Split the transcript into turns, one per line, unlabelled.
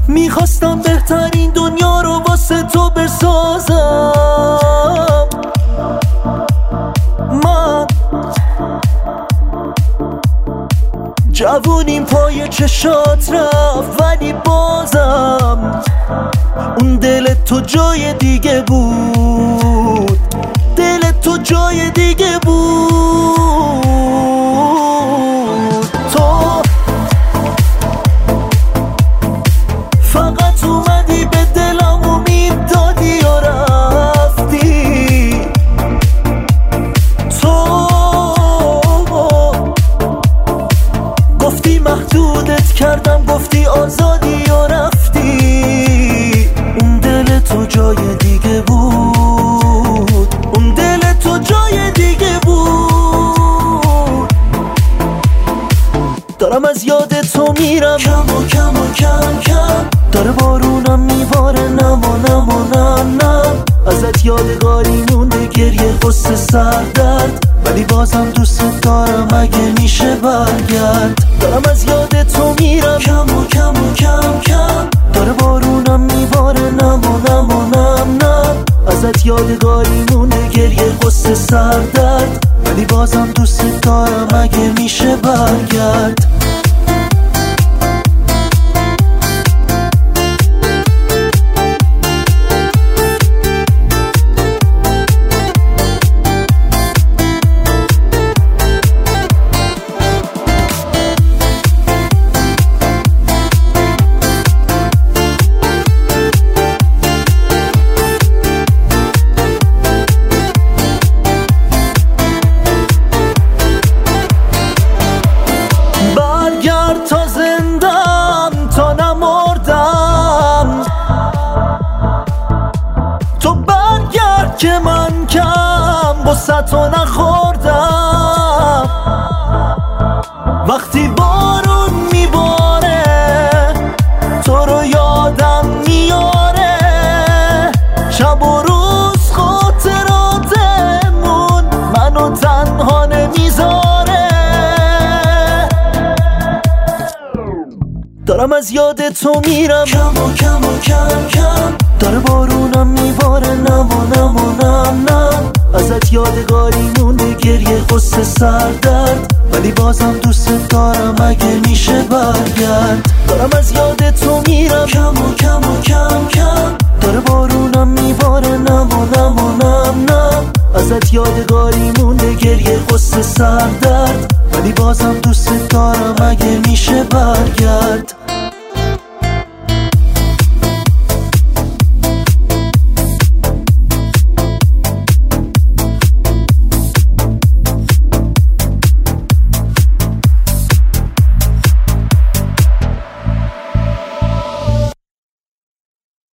میخواستم بهترین دنیا رو واسه تو بسازم. من جوونیم پای چشات رفت، ولی بازم اون دل تو جای دیگه بود، دل تو جای دیگه بود. تو فقط اومدی به دلم امید دادی و رفتی. تو گفتی محدودت کردم، گفتی آزادی و رفتی. اون دل تو جای دیگه بود، اون دل تو جای دیگه بود. دارم از یاد تو میرم کم و کم و کم کم، داره بارونم میباره نم و نم و نم نم. ازت یادگاری مونده گریه غصه سردرد، ولی بازم دوست دارم اگه میشه برگرد. دارم از یاد تو میرم کم و کم و کم کم، داره بارونم میباره نم و نم و نم نم. ازت یادگاری مونده گریه غصه سردرد، ولی بازم دوست دارم اگه میشه برگرد. تا زندم تا نمردم، تو برگرد که من کم غصه تو نخوردم. وقتی بارون میباره تو رو یادم میاره، شب و روز خاطراتمون منو تنها نمیذاره. دارم از یاد تو میرم کم و کم و کم کم، داره بارونم میباره نم و نم و نم نم. ازت یادگاری مونده گریه غصه سردرد، ولی بازم دوست دارم اگه میشه برگرد. دارم از یاد تو میرم کم و کم و کم کم، داره بارونم میباره نم و نم و نم نم. ازت یادگاری مونده گریه غصه سردرد، ولی بازم دوست دارم اگه میشه برگرد.